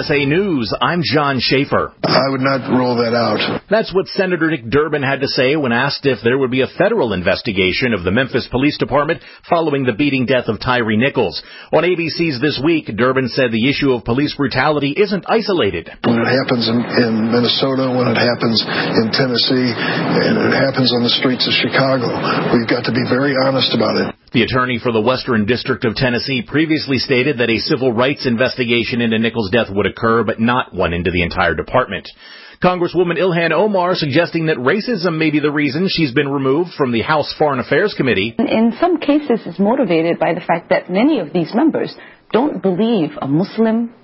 USA News, I'm John Schaefer. I would not rule that out. That's what Senator Dick Durbin had to say when asked if there would be a federal investigation of the Memphis Police Department following the beating death of Tyree Nichols. On ABC's This Week, Durbin said the issue of police brutality isn't isolated. When it happens in Minnesota, when it happens in Tennessee, and it happens on the streets of Chicago, we've got to be very honest about it. The attorney for the Western District of Tennessee previously stated that a civil rights investigation into Nichols' death would occur, but not one into the entire department. Congresswoman Ilhan Omar suggesting that racism may be the reason she's been removed from the House Foreign Affairs Committee. In some cases, it's motivated by the fact that many of these members don't believe a Muslim,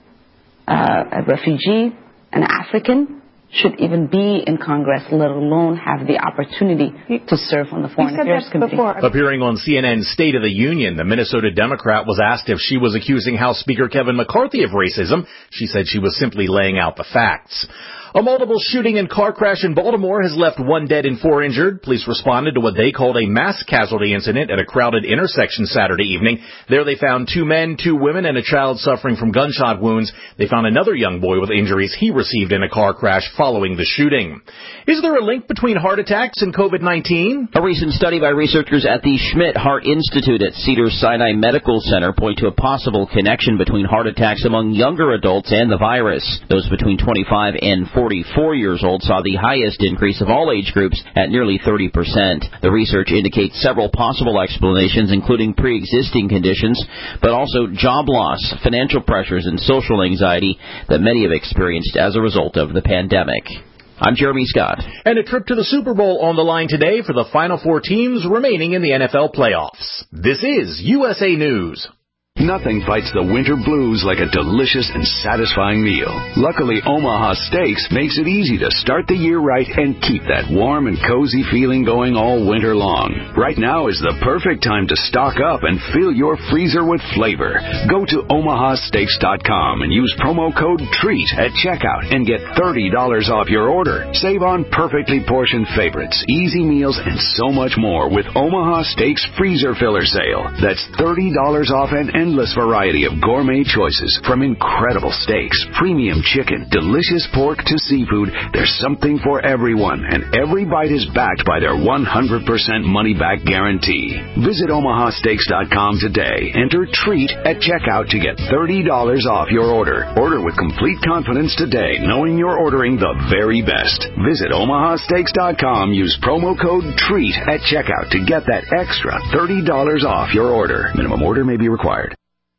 a refugee, an African should even be in Congress, let alone have the opportunity to serve on the Foreign Affairs Committee. Appearing on CNN's State of the Union, the Minnesota Democrat was asked if she was accusing House Speaker Kevin McCarthy of racism. She said she was simply laying out the facts. A multiple shooting and car crash in Baltimore has left 1 dead and 4 injured. Police responded to what they called a mass casualty incident at a crowded intersection Saturday evening. There they found 2 men, 2 women, and a child suffering from gunshot wounds. They found another young boy with injuries he received in a car crash following the shooting. Is there a link between heart attacks and COVID-19? A recent study by researchers at the Schmidt Heart Institute at Cedars-Sinai Medical Center point to a possible connection between heart attacks among younger adults and the virus. Those between 25 and 44 years old saw the highest increase of all age groups at nearly 30%. The research indicates several possible explanations, including pre-existing conditions, but also job loss, financial pressures, and social anxiety that many have experienced as a result of the pandemic. I'm Jeremy Scott. And a trip to the Super Bowl on the line today for the final 4 teams remaining in the NFL playoffs. This is USA News. Nothing fights the winter blues like a delicious and satisfying meal. Luckily, Omaha Steaks makes it easy to start the year right and keep that warm and cozy feeling going all winter long. Right now is the perfect time to stock up and fill your freezer with flavor. Go to omahasteaks.com and use promo code TREAT at checkout and get $30 off your order. Save on perfectly portioned favorites, easy meals, and so much more with Omaha Steaks Freezer Filler Sale. That's $30 off an endless variety of gourmet choices, from incredible steaks, premium chicken, delicious pork to seafood. There's something for everyone, and every bite is backed by their 100% money-back guarantee. Visit omahasteaks.com today. Enter TREAT at checkout to get $30 off your order. Order with complete confidence today, knowing you're ordering the very best. Visit omahasteaks.com. Use promo code TREAT at checkout to get that extra $30 off your order. Minimum order may be required.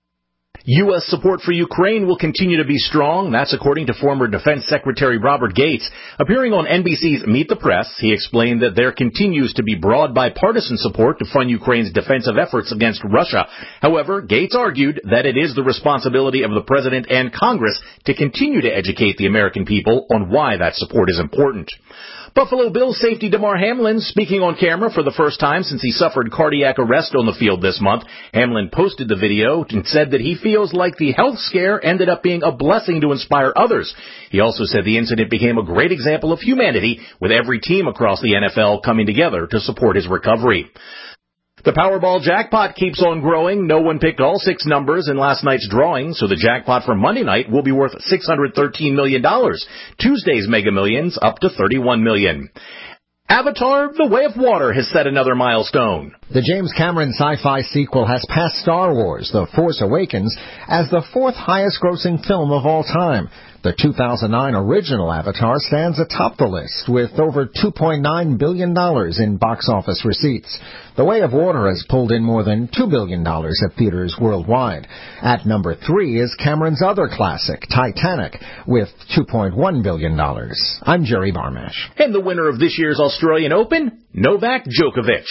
U.S. support for Ukraine will continue to be strong. That's according to former Defense Secretary Robert Gates. Appearing on NBC's Meet the Press, he explained that there continues to be broad bipartisan support to fund Ukraine's defensive efforts against Russia. However, Gates argued that it is the responsibility of the President and Congress to continue to educate the American people on why that support is important. Buffalo Bills safety Damar Hamlin speaking on camera for the first time since he suffered cardiac arrest on the field this month. Hamlin posted the video and said that he feels like the health scare ended up being a blessing to inspire others. He also said the incident became a great example of humanity, with every team across the NFL coming together to support his recovery. The Powerball jackpot keeps on growing. No one picked all 6 numbers in last night's drawing, so the jackpot for Monday night will be worth $613 million. Tuesday's Mega Millions up to $31 million. Avatar: The Way of Water has set another milestone. The James Cameron sci-fi sequel has passed Star Wars: The Force Awakens as the 4th highest-grossing film of all time. The 2009 original Avatar stands atop the list with over $2.9 billion in box office receipts. The Way of Water has pulled in more than $2 billion at theaters worldwide. At number 3 is Cameron's other classic, Titanic, with $2.1 billion. I'm Jerry Barmash. And the winner of this year's Australian Open, Novak Djokovic.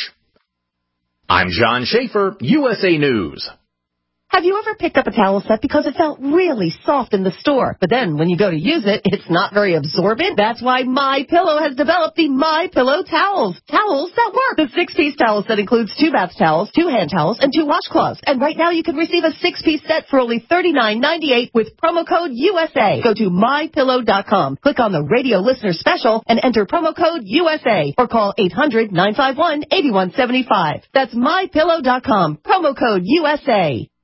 I'm John Schaefer, USA News. Have you ever picked up a towel set because it felt really soft in the store, but then when you go to use it, it's not very absorbent? That's why MyPillow has developed the MyPillow towels. Towels that work. The 6-piece towel set includes 2 bath towels, 2 hand towels, and 2 washcloths. And right now you can receive a 6-piece set for only $39.98 with promo code USA. Go to MyPillow.com, click on the radio listener special, and enter promo code USA, or call 800-951-8175. That's MyPillow.com, promo code USA.